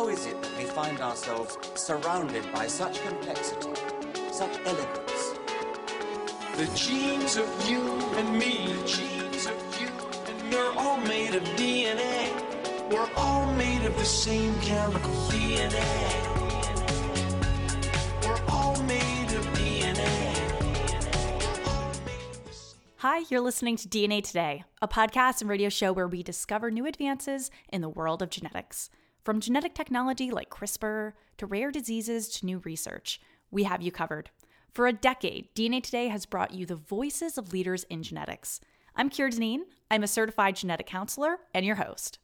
How is it that we find ourselves surrounded by such complexity, such elegance? The genes of you and me, the genes of you and me, we're all made of DNA. We're all made of the same chemical DNA. We're all made of DNA. Hi, you're listening to DNA Today, a podcast and radio show where we discover new advances in the world of genetics. From genetic technology like CRISPR to rare diseases to new research, we have you covered. For a decade, DNA Today has brought you the voices of leaders in genetics. I'm Keir Deneen. I'm a certified genetic counselor and your host.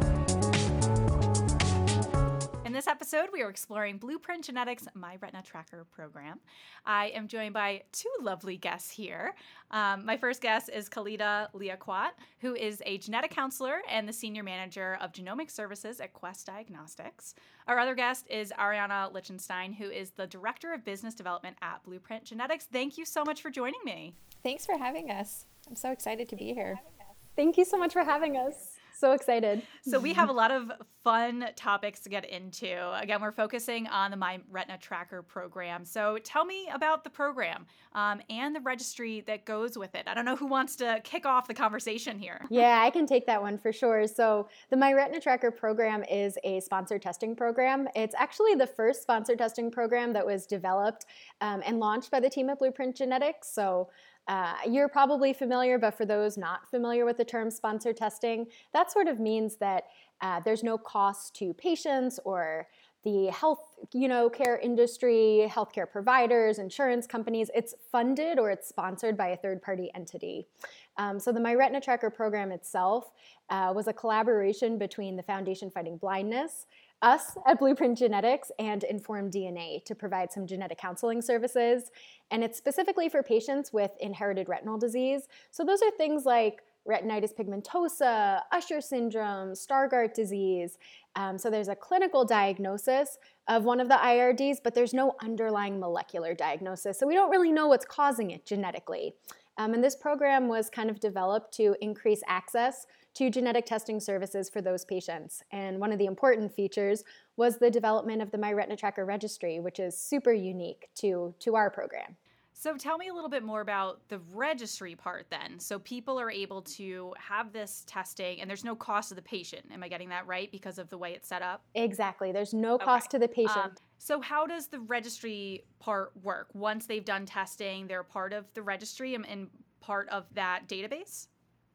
In this episode, we are exploring Blueprint Genetics' My Retina Tracker program. I am joined by two lovely guests here. My first guest is Khalida Liaquat, who is a genetic counselor and the senior manager of genomic services at Quest Diagnostics. Our other guest is Ariana Lichtenstein, who is the director of business development at Blueprint Genetics. Thank you so much for joining me. Thanks for having us. I'm so excited to be here. Thank you so much for having us. So excited. So we have a lot of fun topics to get into. Again, we're focusing on the My Retina Tracker program. So tell me about the program and the registry that goes with it. I don't know who wants to kick off the conversation here. Yeah, I can take that one for sure. So the My Retina Tracker program is a sponsored testing program. It's actually the first sponsored testing program that was developed and launched by the team at Blueprint Genetics. So you're probably familiar, but for those not familiar with the term sponsored testing, that sort of means that there's no cost to patients or the health, care industry, healthcare providers, insurance companies. It's funded or it's sponsored by a third-party entity. So the My Retina Tracker program itself was a collaboration between the Foundation Fighting Blindness, us at Blueprint Genetics, and Informed DNA to provide some genetic counseling services. And it's specifically for patients with inherited retinal disease. So those are things like retinitis pigmentosa, Usher syndrome, Stargardt disease. So there's a clinical diagnosis of one of the IRDs, but there's no underlying molecular diagnosis. So we don't really know what's causing it genetically. And this program was kind of developed to increase access to genetic testing services for those patients. And one of the important features was the development of the My Retina Tracker registry, which is super unique to our program. So tell me a little bit more about the registry part then. So people are able to have this testing and there's no cost to the patient. Am I getting that right because of the way it's set up? Exactly. There's no cost to the patient. So how does the registry part work? Once they've done testing, they're part of the registry and part of that database?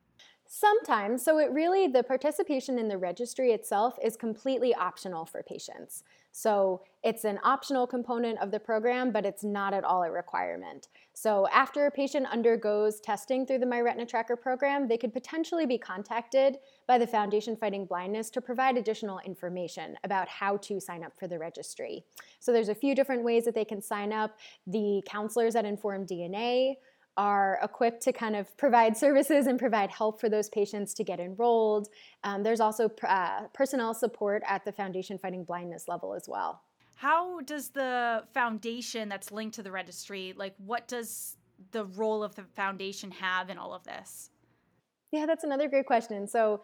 Sometimes. So the participation in the registry itself is completely optional for patients. So it's an optional component of the program, but it's not at all a requirement. So after a patient undergoes testing through the My Retina Tracker program, they could potentially be contacted by the Foundation Fighting Blindness to provide additional information about how to sign up for the registry. So there's a few different ways that they can sign up. The counselors at Informed DNA are equipped to kind of provide services and provide help for those patients to get enrolled. There's also personnel support at the Foundation Fighting Blindness level as well. How does the foundation that's linked to the registry, what does the role of the foundation have in all of this? Yeah, that's another great question. So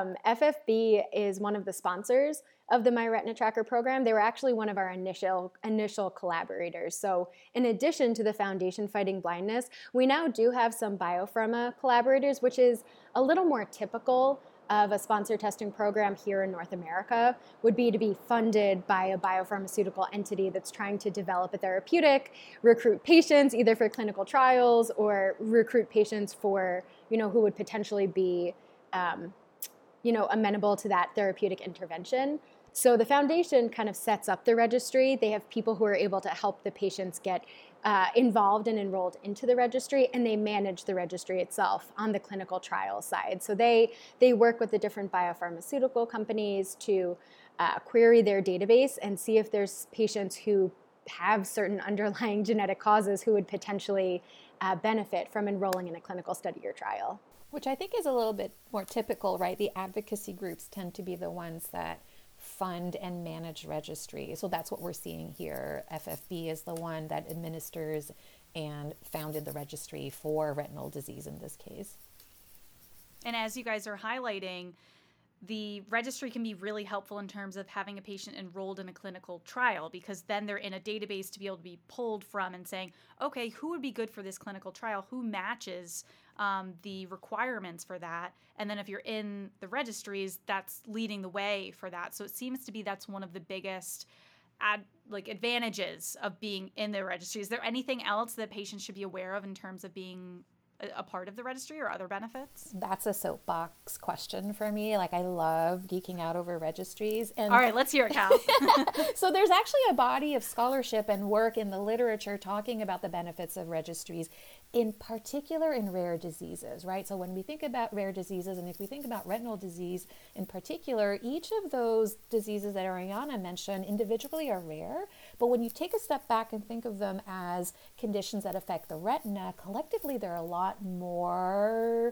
FFB is one of the sponsors of the My Retina Tracker program. They were actually one of our initial collaborators. So in addition to the Foundation Fighting Blindness, we now do have some biopharma collaborators, which is a little more typical of a sponsored testing program here in North America, would be to be funded by a biopharmaceutical entity that's trying to develop a therapeutic, recruit patients either for clinical trials or recruit patients for, who would potentially be, amenable to that therapeutic intervention. So the foundation kind of sets up the registry. They have people who are able to help the patients get involved and enrolled into the registry, and they manage the registry itself on the clinical trial side. So they work with the different biopharmaceutical companies to query their database and see if there's patients who have certain underlying genetic causes who would potentially benefit from enrolling in a clinical study or trial. Which I think is a little bit more typical, right? The advocacy groups tend to be the ones that fund and manage registry. So that's what we're seeing here. FFB is the one that administers and founded the registry for retinal disease in this case. And as you guys are highlighting, the registry can be really helpful in terms of having a patient enrolled in a clinical trial, because then they're in a database to be able to be pulled from and saying, okay, who would be good for this clinical trial? Who matches the requirements for that? And then if you're in the registries, that's leading the way for that. So it seems to be that's one of the biggest advantages of being in the registry. Is there anything else that patients should be aware of in terms of being a part of the registry or other benefits? That's a soapbox question for me. Like, I love geeking out over registries. And all right, let's hear it, Cal. So there's actually a body of scholarship and work in the literature talking about the benefits of registries, in particular in rare diseases, right? So when we think about rare diseases, and if we think about retinal disease in particular, each of those diseases that Ariana mentioned individually are rare. But when you take a step back and think of them as conditions that affect the retina, collectively they're a lot more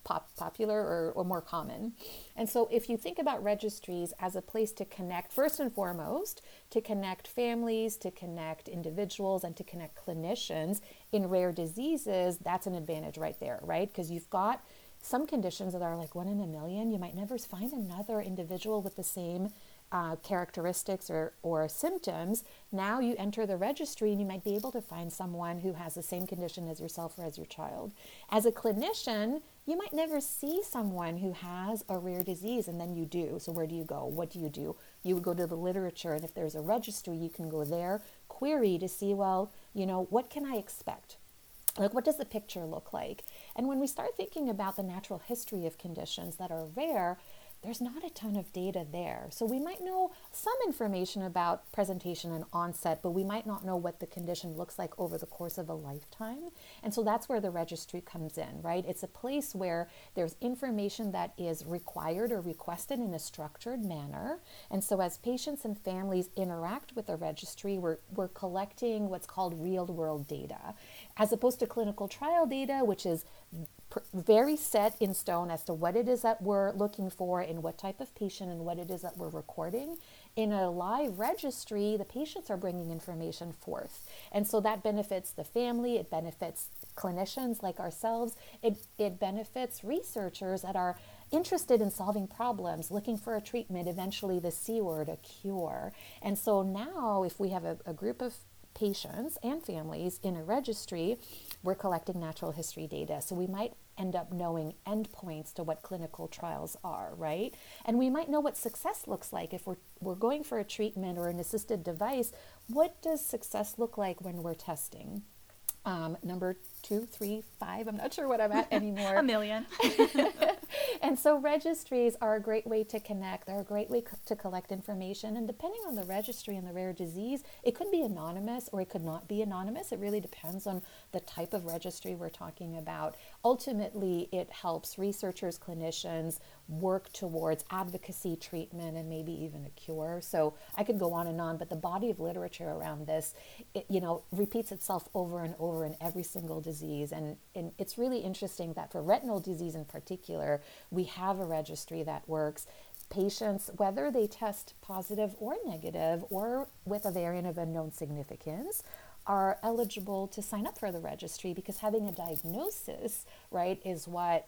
popular or more common. And so if you think about registries as a place to connect, first and foremost, to connect families, to connect individuals, and to connect clinicians in rare diseases, that's an advantage right there, right? Because you've got some conditions that are like 1 in a million. You might never find another individual with the same characteristics or symptoms. Now you enter the registry and you might be able to find someone who has the same condition as yourself or as your child. As a clinician, you might never see someone who has a rare disease, and then you do. So where do you go? What do? You would go to the literature, and if there's a registry, you can go there, query to see, well, what can I expect? Like, what does the picture look like? And when we start thinking about the natural history of conditions that are rare, there's not a ton of data there. So we might know some information about presentation and onset, but we might not know what the condition looks like over the course of a lifetime. And so that's where the registry comes in, right? It's a place where there's information that is required or requested in a structured manner. And so as patients and families interact with the registry, we're collecting what's called real-world data, as opposed to clinical trial data, which is very set in stone as to what it is that we're looking for in what type of patient and what it is that we're recording. In a live registry, the patients are bringing information forth. And so that benefits the family, it benefits clinicians like ourselves, it benefits researchers that are interested in solving problems, looking for a treatment, eventually the C word, a cure. And so now if we have a group of patients and families in a registry, we're collecting natural history data. So we might end up knowing endpoints to what clinical trials are, right? And we might know what success looks like. If we're going for a treatment or an assisted device, what does success look like when we're testing? Number 2, 3, 5, I'm not sure what I'm at anymore. A million. And so registries are a great way to connect. They're a great way to collect information. And depending on the registry and the rare disease, it could be anonymous or it could not be anonymous. It really depends on the type of registry we're talking about. Ultimately, it helps researchers, clinicians work towards advocacy, treatment, and maybe even a cure. So I could go on, but the body of literature around this, repeats itself over and over in every single disease. And it's really interesting that for retinal disease in particular, we have a registry that works. Patients, whether they test positive or negative or with a variant of unknown significance, are eligible to sign up for the registry, because having a diagnosis, right, is what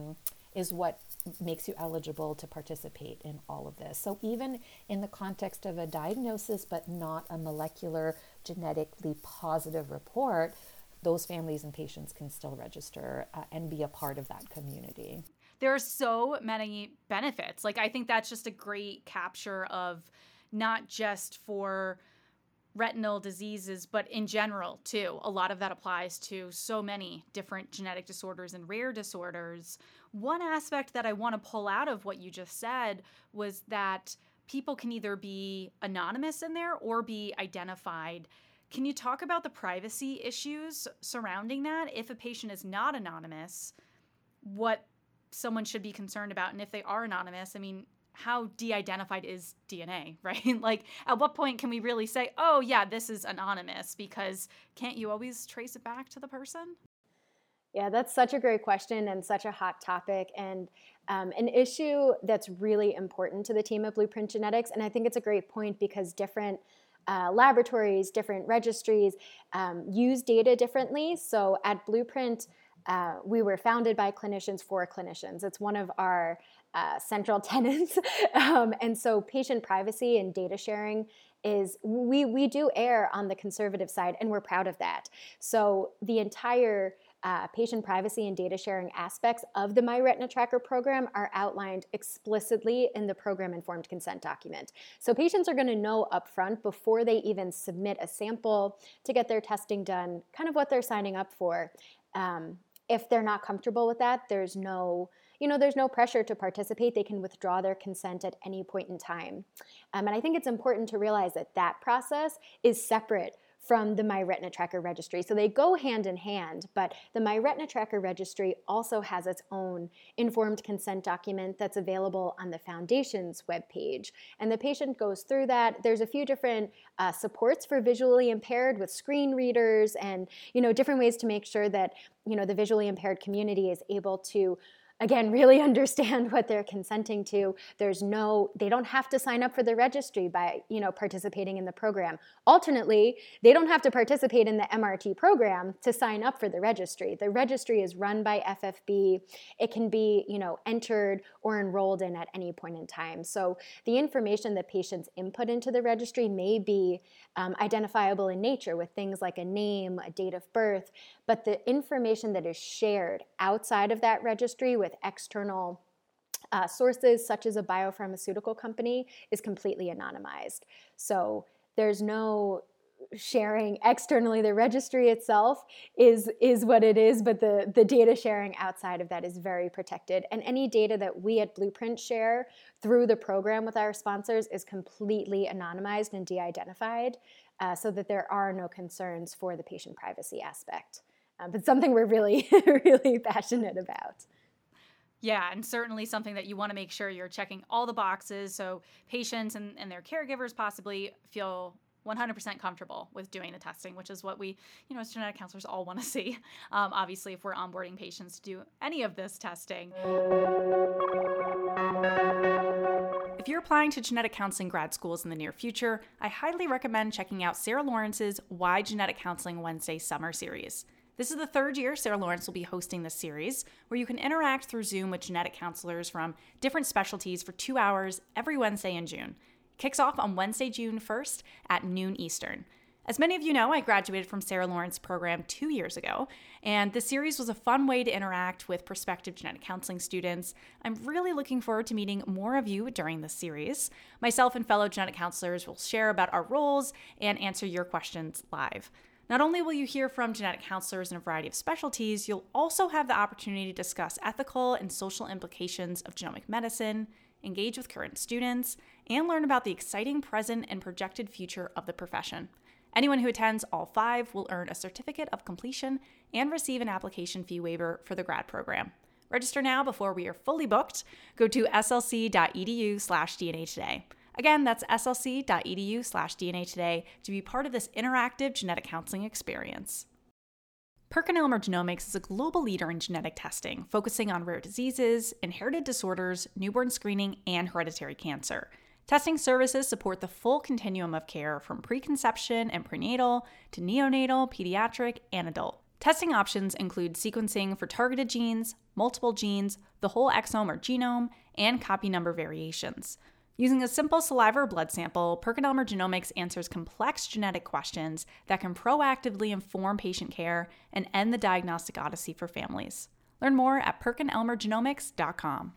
makes you eligible to participate in all of this. So even in the context of a diagnosis but not a molecular genetically positive report, those families and patients can still register and be a part of that community. There are so many benefits. I think that's just a great capture of not just for retinal diseases, but in general too. A lot of that applies to so many different genetic disorders and rare disorders. One aspect that I want to pull out of what you just said was that people can either be anonymous in there or be identified. Can you talk about the privacy issues surrounding that? If a patient is not anonymous, what someone should be concerned about? And if they are anonymous, how de-identified is DNA, right? At what point can we really say, oh yeah, this is anonymous? Because can't you always trace it back to the person? Yeah, that's such a great question and such a hot topic, and an issue that's really important to the team at Blueprint Genetics. And I think it's a great point because different laboratories, different registries use data differently. So at Blueprint, we were founded by clinicians for clinicians. It's one of our central tenets. And so patient privacy and data sharing is, we do err on the conservative side, and we're proud of that. So the entire patient privacy and data sharing aspects of the MyRetina Tracker program are outlined explicitly in the program-informed consent document. So patients are going to know upfront before they even submit a sample to get their testing done, kind of what they're signing up for. If they're not comfortable with that, there's no pressure to participate. They can withdraw their consent at any point in time. And I think it's important to realize that that process is separate from the MyRetina Tracker registry. So they go hand in hand, but the MyRetina Tracker registry also has its own informed consent document that's available on the Foundation's webpage. And the patient goes through that. There's a few different supports for visually impaired with screen readers and, different ways to make sure that, the visually impaired community is able to, again, really understand what they're consenting to. They don't have to sign up for the registry by, participating in the program. Alternately, they don't have to participate in the MRT program to sign up for the registry. The registry is run by FFB. It can be, entered or enrolled in at any point in time. So the information that patients input into the registry may be identifiable in nature with things like a name, a date of birth, but the information that is shared outside of that registry with external sources, such as a biopharmaceutical company, is completely anonymized. So there's no sharing externally. The registry itself is what it is, but the data sharing outside of that is very protected. And any data that we at Blueprint share through the program with our sponsors is completely anonymized and de-identified, so that there are no concerns for the patient privacy aspect. But something we're really, really passionate about. Yeah, and certainly something that you want to make sure you're checking all the boxes so patients and their caregivers possibly feel 100% comfortable with doing the testing, which is what we, as genetic counselors all want to see. Obviously, if we're onboarding patients to do any of this testing. If you're applying to genetic counseling grad schools in the near future, I highly recommend checking out Sarah Lawrence's Why Genetic Counseling Wednesday Summer Series. This is the third year Sarah Lawrence will be hosting this series, where you can interact through Zoom with genetic counselors from different specialties for 2 hours every Wednesday in June. It kicks off on Wednesday, June 1st at noon Eastern. As many of you know, I graduated from Sarah Lawrence's program 2 years ago, and this series was a fun way to interact with prospective genetic counseling students. I'm really looking forward to meeting more of you during this series. Myself and fellow genetic counselors will share about our roles and answer your questions live. Not only will you hear from genetic counselors in a variety of specialties, you'll also have the opportunity to discuss ethical and social implications of genomic medicine, engage with current students, and learn about the exciting present and projected future of the profession. Anyone who attends all 5 will earn a certificate of completion and receive an application fee waiver for the grad program. Register now before we are fully booked. Go to slc.edu/DNA Today. Again, that's slc.edu/DNA Today to be part of this interactive genetic counseling experience. PerkinElmer Genomics is a global leader in genetic testing, focusing on rare diseases, inherited disorders, newborn screening, and hereditary cancer. Testing services support the full continuum of care from preconception and prenatal to neonatal, pediatric, and adult. Testing options include sequencing for targeted genes, multiple genes, the whole exome or genome, and copy number variations. Using a simple saliva or blood sample, PerkinElmer Genomics answers complex genetic questions that can proactively inform patient care and end the diagnostic odyssey for families. Learn more at PerkinElmerGenomics.com.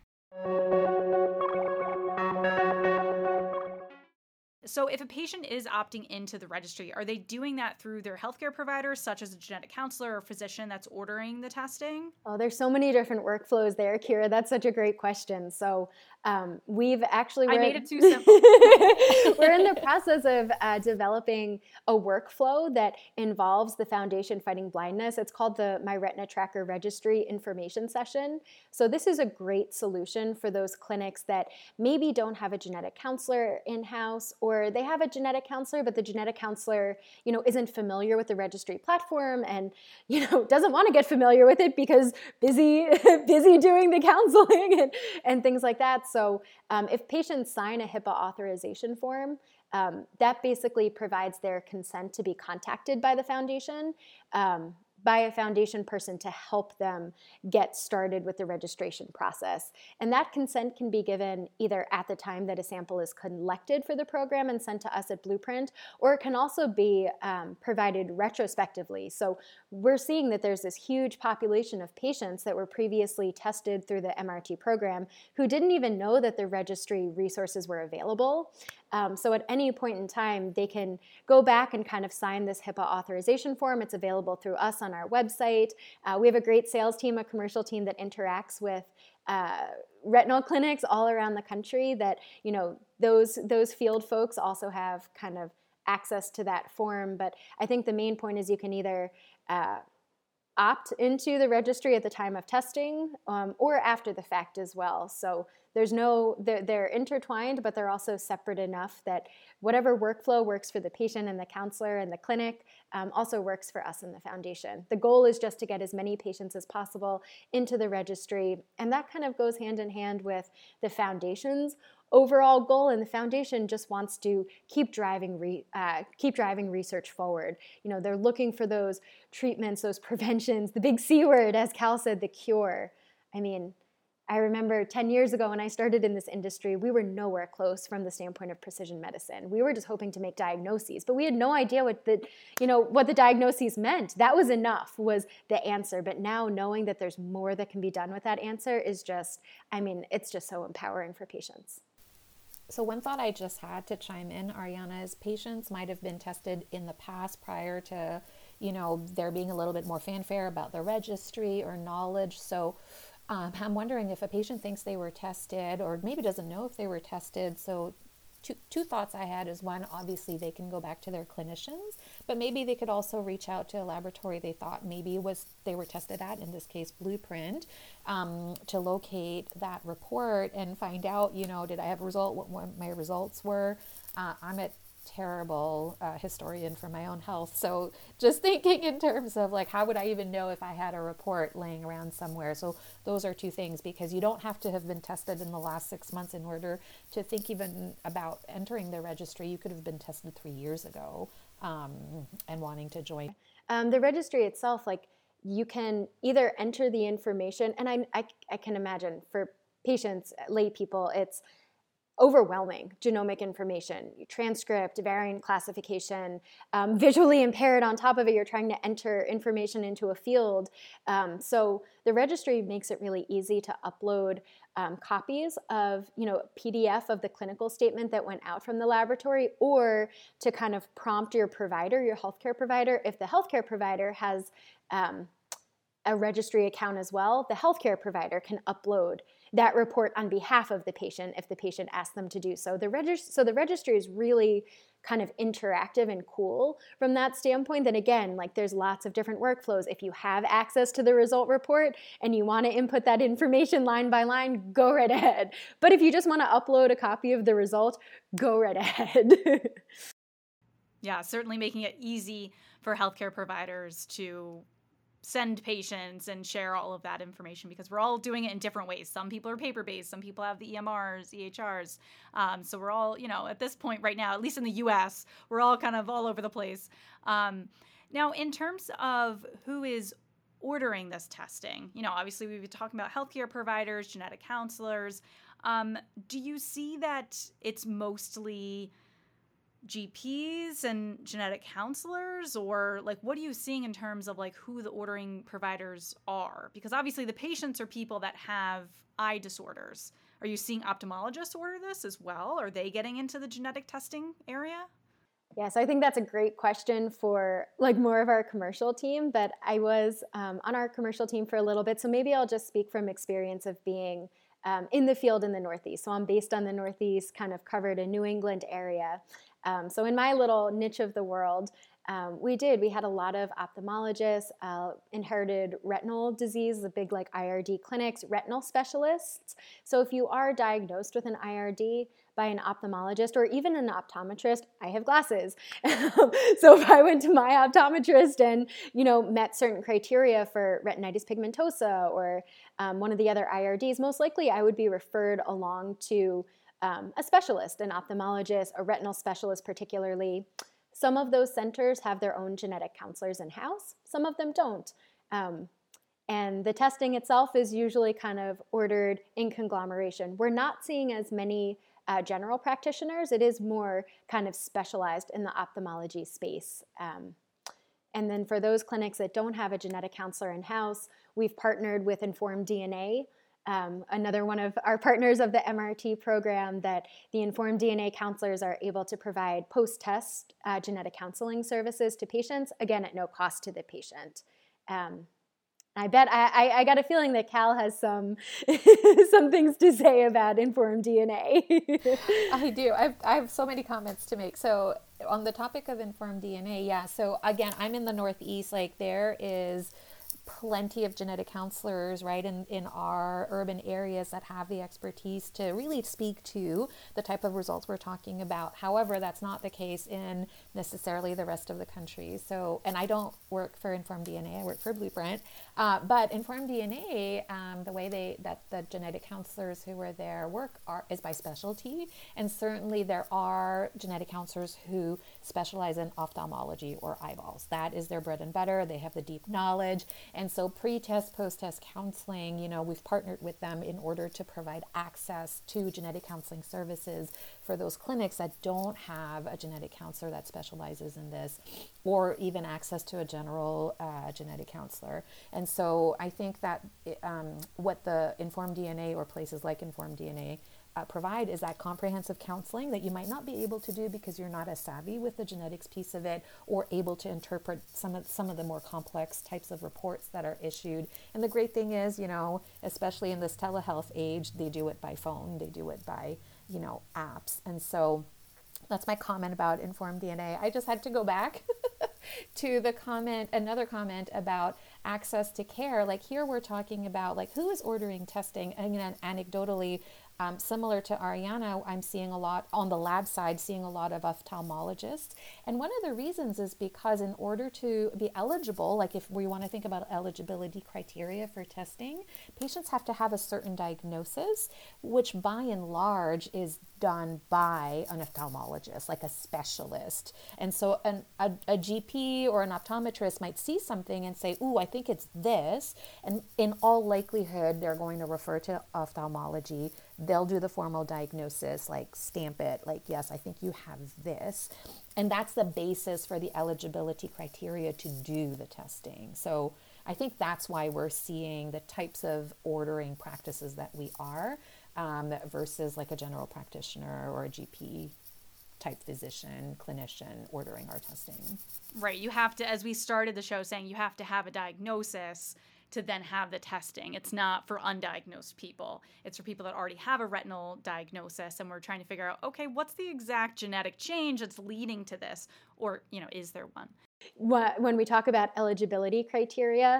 So if a patient is opting into the registry, are they doing that through their healthcare provider, such as a genetic counselor or physician that's ordering the testing? Oh, there's so many different workflows there, Kira. That's such a great question. So we've actually... I made it too simple. We're in the process of developing a workflow that involves the Foundation Fighting Blindness. It's called the MyRetina Tracker Registry Information Session. So this is a great solution for those clinics that maybe don't have a genetic counselor in-house, or they have a genetic counselor, but the genetic counselor, isn't familiar with the registry platform and, doesn't want to get familiar with it because busy doing the counseling and things like that. So if patients sign a HIPAA authorization form, that basically provides their consent to be contacted by the foundation. by a foundation person to help them get started with the registration process. And that consent can be given either at the time that a sample is collected for the program and sent to us at Blueprint, or it can also be provided retrospectively. So we're seeing that there's this huge population of patients that were previously tested through the MRT program who didn't even know that the registry resources were available. So at any point in time, they can go back and kind of sign this HIPAA authorization form. It's available through us on our website. We have a great sales team, a commercial team that interacts with retinal clinics all around the country that, you know, those field folks also have kind of access to that form. But I think the main point is you can either opt into the registry at the time of testing or after the fact as well. So they're intertwined, but they're also separate enough that whatever workflow works for the patient and the counselor and the clinic also works for us in the foundation. The goal is just to get as many patients as possible into the registry, and that kind of goes hand in hand with the foundation's overall goal, and the foundation just wants to keep driving research forward. You know, they're looking for those treatments, those preventions, the big C word, as Cal said, the cure. I mean, I remember 10 years ago when I started in this industry, we were nowhere close from the standpoint of precision medicine. We were just hoping to make diagnoses, but we had no idea what the diagnoses meant. That was enough, was the answer. But now knowing that there's more that can be done with that answer is just, I mean, it's just so empowering for patients. So one thought I just had to chime in, Ariana, is patients might have been tested in the past prior to, you know, there being a little bit more fanfare about the registry or knowledge. So I'm wondering if a patient thinks they were tested or maybe doesn't know if they were tested. So two thoughts I had is, one, obviously they can go back to their clinicians, but maybe they could also reach out to a laboratory they thought maybe they were tested at, in this case Blueprint, to locate that report and find out, you know, did I have a result, what my results were. I'm a terrible historian for my own health, so just thinking in terms of like, how would I even know if I had a report laying around somewhere? So those are two things, because you don't have to have been tested in the last 6 months in order to think even about entering the registry. You could have been tested 3 years ago and wanting to join. The registry itself, like, you can either enter the information, and I can imagine for patients, lay people, it's overwhelming genomic information, transcript, variant classification, visually impaired on top of it. You're trying to enter information into a field. So the registry makes it really easy to upload copies of, you know, PDF of the clinical statement that went out from the laboratory, or to kind of prompt your provider, your healthcare provider. If the healthcare provider has a registry account as well, the healthcare provider can upload that report on behalf of the patient if the patient asks them to do so. The registry is really kind of interactive and cool from that standpoint. Then again, like, there's lots of different workflows. If you have access to the result report and you want to input that information line by line, go right ahead. But if you just want to upload a copy of the result, go right ahead. Yeah, certainly making it easy for healthcare providers to send patients and share all of that information, because we're all doing it in different ways. Some people are paper-based, some people have the EMRs, EHRs. So we're all, you know, at this point right now, at least in the US, we're all kind of all over the place. Now, in terms of who is ordering this testing, you know, obviously we've been talking about healthcare providers, genetic counselors. Do you see that it's mostly GPs and genetic counselors, or like, what are you seeing in terms of like who the ordering providers are? Because obviously the patients are people that have eye disorders. Are you seeing ophthalmologists order this as well? Are they getting into the genetic testing area? Yes, I think that's a great question for like more of our commercial team, but I was on our commercial team for a little bit, so maybe I'll just speak from experience of being in the field in the Northeast. So I'm based on the Northeast, kind of covered a New England area. So in my little niche of the world, we had a lot of ophthalmologists, inherited retinal disease, the big like IRD clinics, retinal specialists. So if you are diagnosed with an IRD by an ophthalmologist or even an optometrist, I have glasses. So if I went to my optometrist and, you know, met certain criteria for retinitis pigmentosa or one of the other IRDs, most likely I would be referred along to a specialist, an ophthalmologist, a retinal specialist particularly. Some of those centers have their own genetic counselors in-house. Some of them don't. And the testing itself is usually kind of ordered in conglomeration. We're not seeing as many general practitioners. It is more kind of specialized in the ophthalmology space. And then for those clinics that don't have a genetic counselor in-house, we've partnered with Informed DNA, another one of our partners of the MRT program, that the Informed DNA counselors are able to provide post-test genetic counseling services to patients, again, at no cost to the patient. I bet I got a feeling that Cal has some things to say about Informed DNA. I do. I have so many comments to make. So on the topic of Informed DNA, yeah. So again, I'm in the Northeast. Like, there is plenty of genetic counselors, right, in our urban areas that have the expertise to really speak to the type of results we're talking about. However, that's not the case in necessarily the rest of the country. So, and I don't work for Informed DNA, I work for Blueprint. But Informed DNA, the way that the genetic counselors who are there work is by specialty. And certainly there are genetic counselors who specialize in ophthalmology or eyeballs. That is their bread and butter. They have the deep knowledge. And so pre-test, post-test counseling, we've partnered with them in order to provide access to genetic counseling services for those clinics that don't have a genetic counselor that specializes in this, or even access to a general genetic counselor. And so I think that what the Informed DNA or places like Informed DNA provide is that comprehensive counseling that you might not be able to do because you're not as savvy with the genetics piece of it, or able to interpret some of the more complex types of reports that are issued. And the great thing is, especially in this telehealth age, they do it by phone, they do it by, apps. And so that's my comment about Informed DNA. I just had to go back to another comment about access to care. Like, here we're talking about who is ordering testing. And anecdotally, similar to Ariana, I'm seeing a lot on the lab side, seeing a lot of ophthalmologists. And one of the reasons is because in order to be eligible, like if we want to think about eligibility criteria for testing, patients have to have a certain diagnosis, which by and large is done by an ophthalmologist, like a specialist. And so a GP or an optometrist might see something and say, ooh, I think it's this. And in all likelihood, they're going to refer to ophthalmology. They'll do the formal diagnosis, like stamp it, like, yes, I think you have this. And that's the basis for the eligibility criteria to do the testing. So I think that's why we're seeing the types of ordering practices that we are, versus like a general practitioner or a GP type physician, clinician ordering our testing. Right. You have to, as we started the show saying, you have to have a diagnosis to then have the testing. It's not for undiagnosed people. It's for people that already have a retinal diagnosis, and we're trying to figure out, okay, what's the exact genetic change that's leading to this? Or, is there one? When we talk about eligibility criteria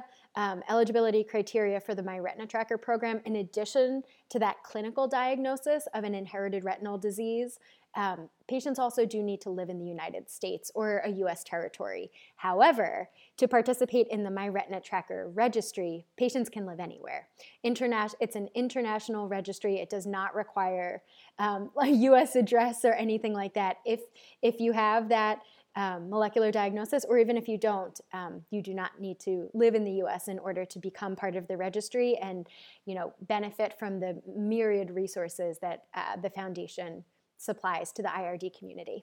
for the My Retina Tracker program, in addition to that clinical diagnosis of an inherited retinal disease, patients also do need to live in the United States or a U.S. territory. However, to participate in the My Retina Tracker registry, patients can live anywhere. It's an international registry. It does not require a U.S. address or anything like that. If you have that molecular diagnosis, or even if you don't, you do not need to live in the U.S. in order to become part of the registry and, benefit from the myriad resources that the foundation supplies to the IRD community.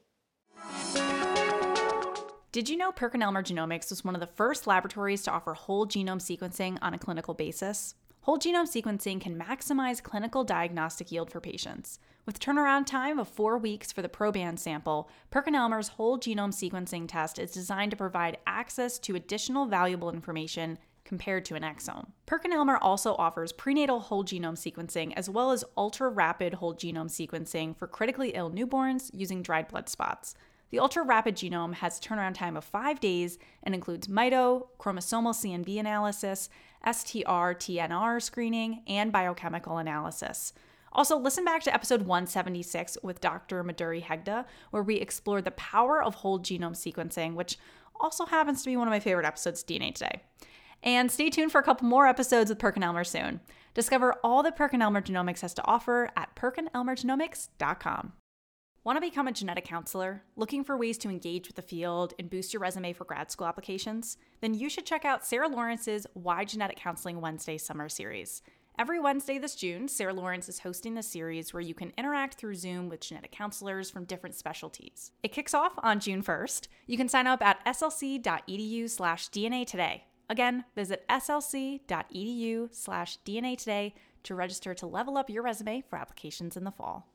Did you know PerkinElmer Genomics was one of the first laboratories to offer whole genome sequencing on a clinical basis? Whole genome sequencing can maximize clinical diagnostic yield for patients. With turnaround time of 4 weeks for the proband sample, PerkinElmer's whole genome sequencing test is designed to provide access to additional valuable information compared to an exome. PerkinElmer also offers prenatal whole genome sequencing as well as ultra-rapid whole genome sequencing for critically ill newborns using dried blood spots. The ultra-rapid genome has a turnaround time of 5 days and includes mito, chromosomal CNV analysis, STR-TNR screening, and biochemical analysis. Also, listen back to episode 176 with Dr. Madhuri Hegde, where we explored the power of whole genome sequencing, which also happens to be one of my favorite episodes of DNA Today. And stay tuned for a couple more episodes with PerkinElmer soon. Discover all that PerkinElmer Genomics has to offer at PerkinElmerGenomics.com. Want to become a genetic counselor? Looking for ways to engage with the field and boost your resume for grad school applications? Then you should check out Sarah Lawrence's Why Genetic Counseling Wednesday Summer Series. Every Wednesday this June, Sarah Lawrence is hosting this series where you can interact through Zoom with genetic counselors from different specialties. It kicks off on June 1st. You can sign up at slc.edu/DNA today. Again, visit slc.edu/DNA today to register to level up your resume for applications in the fall.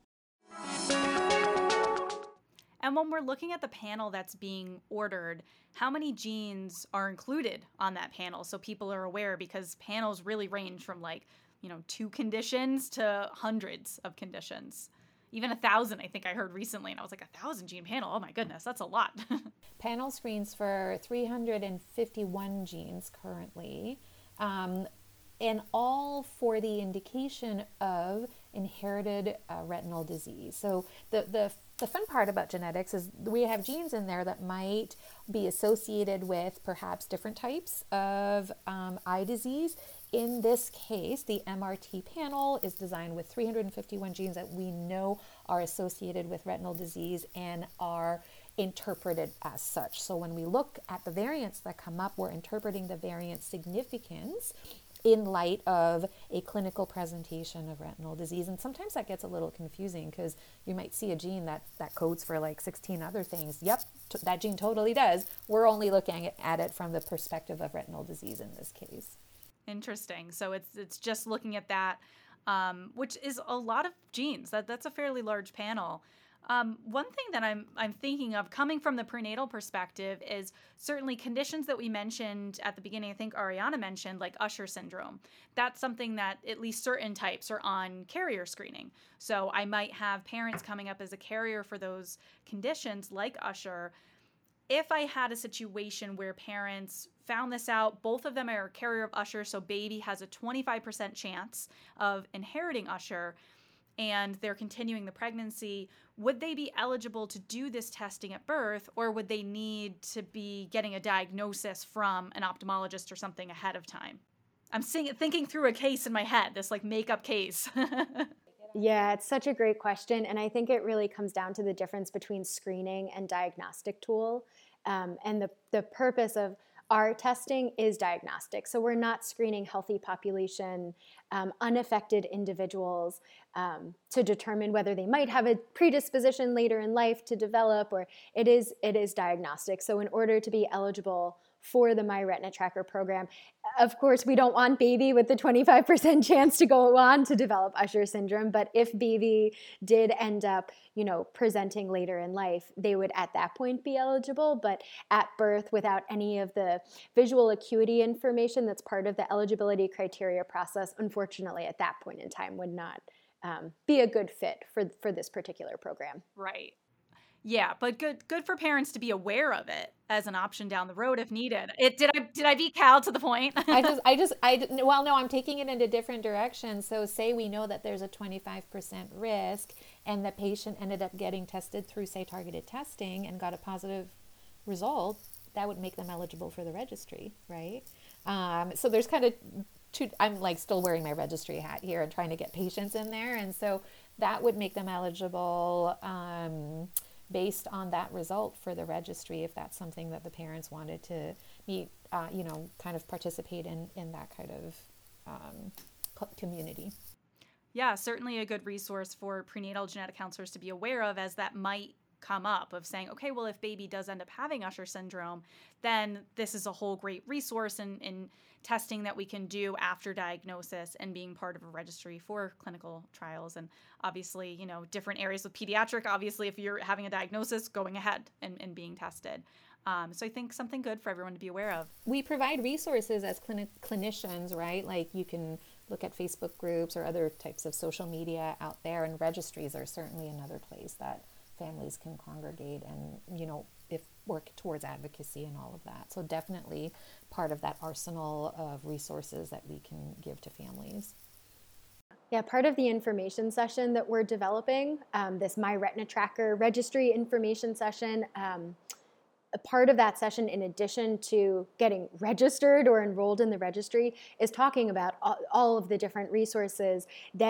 And when we're looking at the panel that's being ordered, how many genes are included on that panel so people are aware, because panels really range from 2 conditions to hundreds of conditions. Even 1,000, I think I heard recently, and I was like, 1,000 gene panel? Oh my goodness, that's a lot. Panel screens for 351 genes currently, and all for the indication of inherited retinal disease. So the fun part about genetics is we have genes in there that might be associated with perhaps different types of eye disease. In this case, the MRT panel is designed with 351 genes that we know are associated with retinal disease and are interpreted as such. So when we look at the variants that come up, we're interpreting the variant significance in light of a clinical presentation of retinal disease. And sometimes that gets a little confusing because you might see a gene that codes for 16 other things. Yep, that gene totally does. We're only looking at it from the perspective of retinal disease in this case. Interesting. So it's just looking at that, which is a lot of genes. That's a fairly large panel. One thing that I'm thinking of coming from the prenatal perspective is certainly conditions that we mentioned at the beginning. I think Ariana mentioned, like Usher syndrome. That's something that at least certain types are on carrier screening. So I might have parents coming up as a carrier for those conditions like Usher. If I had a situation where parents found this out, both of them are a carrier of Usher, so baby has a 25% chance of inheriting Usher, and they're continuing the pregnancy, would they be eligible to do this testing at birth, or would they need to be getting a diagnosis from an ophthalmologist or something ahead of time? I'm thinking through a case in my head, this makeup case. Yeah, it's such a great question. And I think it really comes down to the difference between screening and diagnostic tool. And the purpose of our testing is diagnostic. So we're not screening healthy population, unaffected individuals to determine whether they might have a predisposition later in life to develop, or it is diagnostic. So in order to be eligible for the My Retina Tracker program, of course, we don't want baby with the 25% chance to go on to develop Usher syndrome. But if baby did end up, presenting later in life, they would at that point be eligible. But at birth, without any of the visual acuity information that's part of the eligibility criteria process, unfortunately, at that point in time would not be a good fit for this particular program. Right. Yeah, but good for parents to be aware of it as an option down the road if needed. Did I beat Cal to the point? Well, no, I'm taking it in a different direction. So say we know that there's a 25% risk and the patient ended up getting tested through, say, targeted testing and got a positive result, that would make them eligible for the registry, right? So there's kind of I'm still wearing my registry hat here and trying to get patients in there. And so that would make them eligible based on that result for the registry, if that's something that the parents wanted to meet, kind of participate in that kind of community. Yeah, certainly a good resource for prenatal genetic counselors to be aware of, as that might come up of saying, okay, well, if baby does end up having Usher syndrome, then this is a whole great resource in testing that we can do after diagnosis and being part of a registry for clinical trials. And obviously, different areas with pediatric, obviously, if you're having a diagnosis, going ahead and being tested. So I think something good for everyone to be aware of. We provide resources as clinicians, right? Like you can look at Facebook groups or other types of social media out there, and registries are certainly another place that families can congregate and, if work towards advocacy and all of that. So definitely part of that arsenal of resources that we can give to families. Yeah, part of the information session that we're developing, this My Retina Tracker registry information session, a part of that session, in addition to getting registered or enrolled in the registry, is talking about all of the different resources that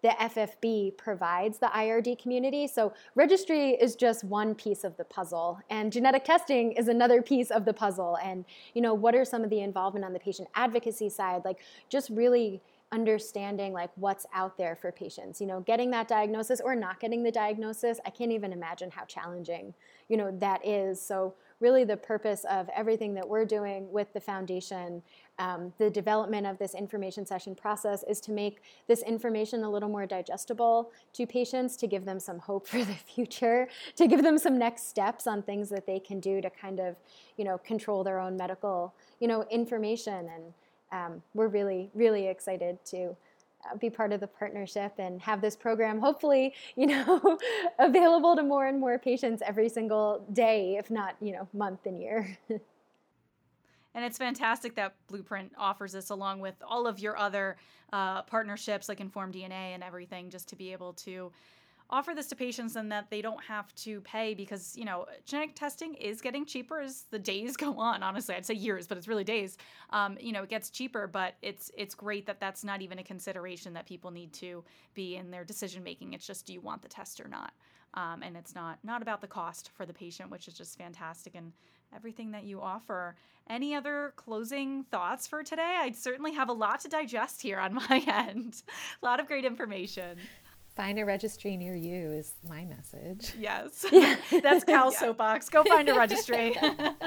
the FFB provides the IRD community. So registry is just one piece of the puzzle, and genetic testing is another piece of the puzzle. And, what are some of the involvement on the patient advocacy side? Like, just really understanding like what's out there for patients, getting that diagnosis or not getting the diagnosis. I can't even imagine how challenging, that is. So really the purpose of everything that we're doing with the foundation, the development of this information session process, is to make this information a little more digestible to patients, to give them some hope for the future, to give them some next steps on things that they can do to kind of, control their own medical, information. And we're really, really excited to be part of the partnership and have this program hopefully, available to more and more patients every single day, if not, month and year. And it's fantastic that Blueprint offers this along with all of your other partnerships like Inform DNA and everything, just to be able to offer this to patients and that they don't have to pay, because, genetic testing is getting cheaper as the days go on. Honestly, I'd say years, but it's really days. It gets cheaper, but it's great that that's not even a consideration that people need to be in their decision making. It's just, do you want the test or not? And it's not about the cost for the patient, which is just fantastic, and everything that you offer. Any other closing thoughts for today? I'd certainly have a lot to digest here on my end. A lot of great information. Find a registry near you is my message. Yes. That's Cal's soapbox. Go find a registry.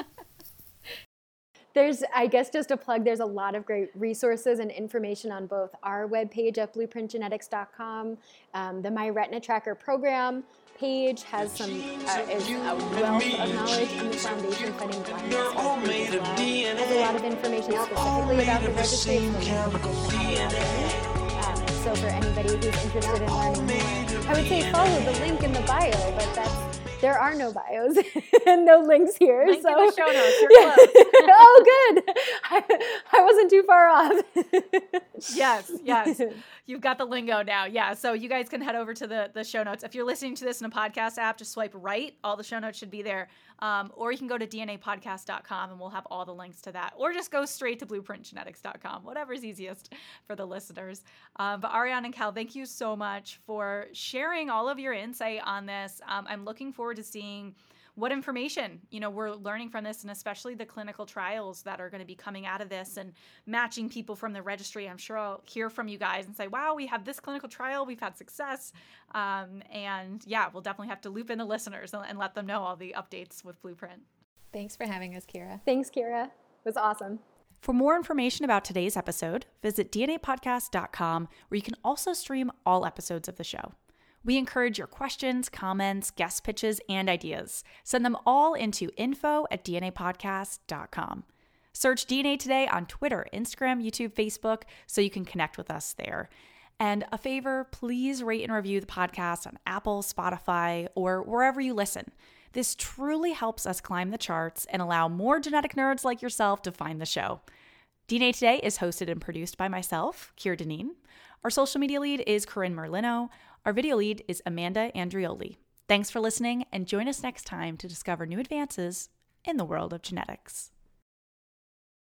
There's, I guess, just a plug, there's a lot of great resources and information on both our webpage at blueprintgenetics.com. The My Retina Tracker program page has some is a wealth of knowledge, and the Foundation Fighting Blindness webpage as well has a lot of information specifically about the registry. So for anybody who's interested in learning more, I would say follow the link in the bio, but there are no bios and no links here. Link so in the show notes. You're close. Oh, good. I wasn't too far off. Yes. You've got the lingo now. Yeah. So you guys can head over to the show notes. If you're listening to this in a podcast app, just swipe right. All the show notes should be there. Or you can go to dnapodcast.com and we'll have all the links to that. Or just go straight to blueprintgenetics.com, whatever's easiest for the listeners. But Ariane and Cal, thank you so much for sharing all of your insight on this. I'm looking forward to seeing what information, we're learning from this, and especially the clinical trials that are going to be coming out of this and matching people from the registry. I'm sure I'll hear from you guys and say, wow, we have this clinical trial, we've had success. And yeah, we'll definitely have to loop in the listeners and let them know all the updates with Blueprint. Thanks for having us, Kira. Thanks, Kira. It was awesome. For more information about today's episode, visit dnapodcast.com, where you can also stream all episodes of the show. We encourage your questions, comments, guest pitches, and ideas. Send them all into info@dnapodcast.com. Search DNA Today on Twitter, Instagram, YouTube, Facebook, so you can connect with us there. And a favor, please rate and review the podcast on Apple, Spotify, or wherever you listen. This truly helps us climb the charts and allow more genetic nerds like yourself to find the show. DNA Today is hosted and produced by myself, Kira Deneen. Our social media lead is Corinne Merlino. Our video lead is Amanda Andrioli. Thanks for listening, and join us next time to discover new advances in the world of genetics.